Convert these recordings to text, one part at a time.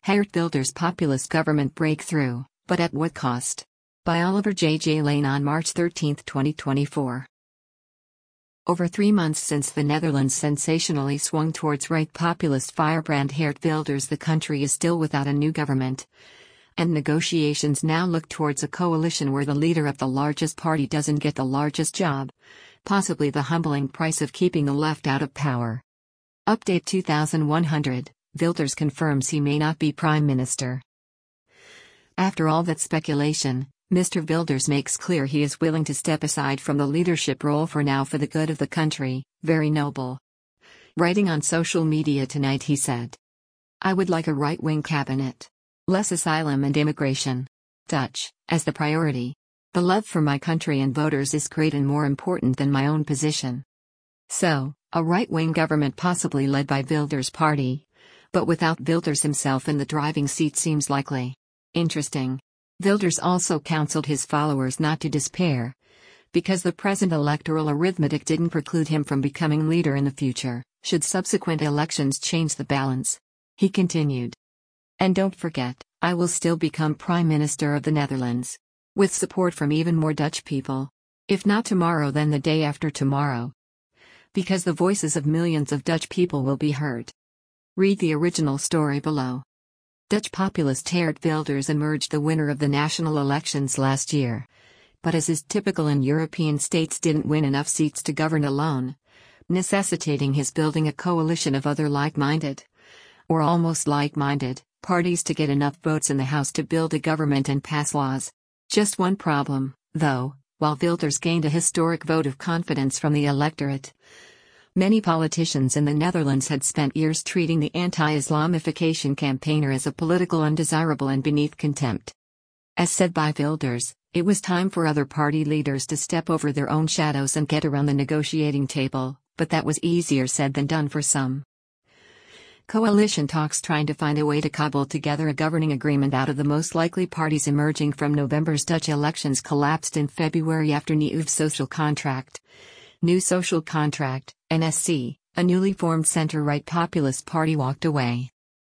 Geert Wilders' populist government breakthrough, but at what cost? By Oliver J. Lane on March 13, 2024. Over 3 months since the Netherlands sensationally swung towards right populist firebrand Geert Wilders, the country is still without a new government. And negotiations now look towards a coalition where the leader of the largest party doesn't get the largest job, possibly the humbling price of keeping the left out of power. Update 2100, Wilders confirms he may not be Prime Minister. After all that speculation, Mr. Wilders makes clear he is willing to step aside from the leadership role for now for the good of the country. Very noble. Writing on social media tonight, he said, "I would like a right-wing cabinet. Less asylum and immigration. Dutch, as the priority. The love for my country and voters is great and more important than my own position." So, a right-wing government possibly led by Wilders' party. But without Wilders himself in the driving seat seems likely. Interesting. Wilders also counseled his followers not to despair, because the present electoral arithmetic didn't preclude him from becoming leader in the future, should subsequent elections change the balance. He continued, "And don't forget, I will still become Prime Minister of the Netherlands. With support from even more Dutch people. If not tomorrow, then the day after tomorrow. Because the voices of millions of Dutch people will be heard." Read the original story below. Dutch populist Geert Wilders emerged the winner of the national elections last year. But as is typical in European states, didn't win enough seats to govern alone, necessitating his building a coalition of other like-minded, or almost like-minded, parties to get enough votes in the House to build a government and pass laws. Just one problem, though: while Wilders gained a historic vote of confidence from the electorate, many politicians in the Netherlands had spent years treating the anti-Islamification campaigner as a political undesirable and beneath contempt. As said by Wilders, it was time for other party leaders to step over their own shadows and get around the negotiating table, but that was easier said than done for some. Coalition talks trying to find a way to cobble together a governing agreement out of the most likely parties emerging from November's Dutch elections collapsed in February after Nieuw Social Contract. New Social Contract, NSC, a newly formed centre-right populist party, walked away.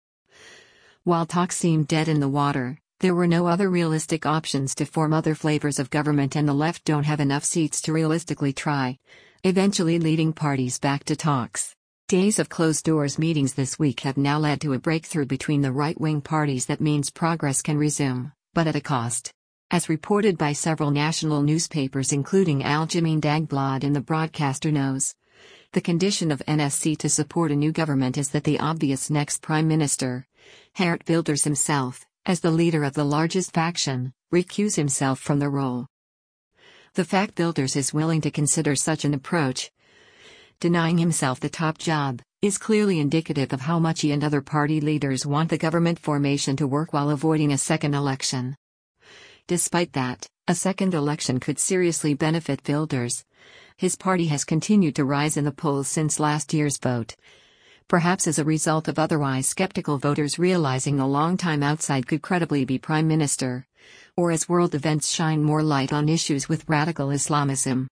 While talks seemed dead in the water, there were no other realistic options to form other flavors of government, and the left don't have enough seats to realistically try, eventually leading parties back to talks. Days of closed-doors meetings this week have now led to a breakthrough between the right-wing parties that means progress can resume, but at a cost. As reported by several national newspapers including Algemeen Dagblad and the Broadcaster knows, the condition of NSC to support a new government is that the obvious next Prime Minister, Geert Wilders himself, as the leader of the largest faction, recuse himself from the role. The fact Wilders is willing to consider such an approach, denying himself the top job, is clearly indicative of how much he and other party leaders want the government formation to work while avoiding a second election. Despite that, a second election could seriously benefit Wilders. His party has continued to rise in the polls since last year's vote, perhaps as a result of otherwise skeptical voters realizing a long time outside could credibly be Prime Minister, or as world events shine more light on issues with radical Islamism.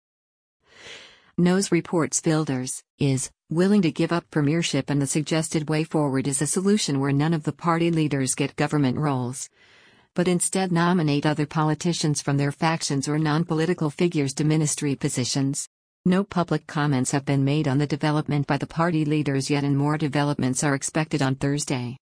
Knows reports Wilders is willing to give up premiership, and the suggested way forward is a solution where none of the party leaders get government roles, but instead nominate other politicians from their factions or non-political figures to ministry positions. No public comments have been made on the development by the party leaders yet, and more developments are expected on Thursday.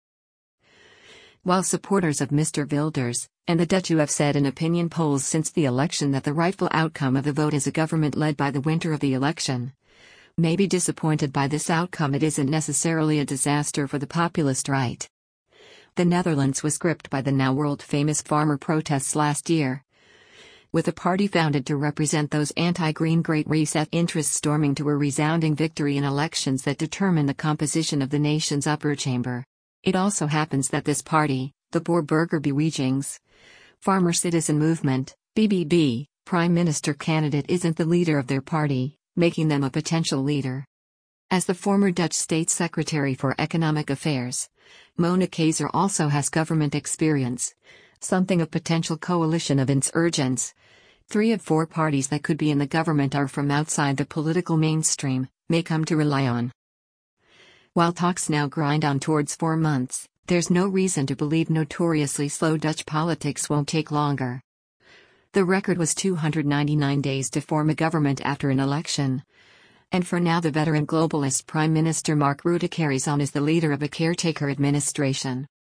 While supporters of Mr. Wilders, and the Dutch who have said in opinion polls since the election that the rightful outcome of the vote is a government led by the winner of the election, may be disappointed by this outcome, it isn't necessarily a disaster for the populist right. The Netherlands was gripped by the now world-famous farmer protests last year, with a party founded to represent those anti-green Great Reset interests storming to a resounding victory in elections that determine the composition of the nation's upper chamber. It also happens that this party, the Boer-Burgerbeweging, Farmer Citizen Movement, BBB, Prime Minister candidate isn't the leader of their party, making them a potential leader. As the former Dutch State Secretary for Economic Affairs, Mona Keizer also has government experience, something of potential coalition of insurgents. 3 of 4 parties that could be in the government are from outside the political mainstream, may come to rely on. While talks now grind on towards 4 months, There's no reason to believe notoriously slow Dutch politics won't take longer. The record was 299 days to form a government after an election. And for now, the veteran globalist Prime Minister Mark Rutte carries on as the leader of a caretaker administration.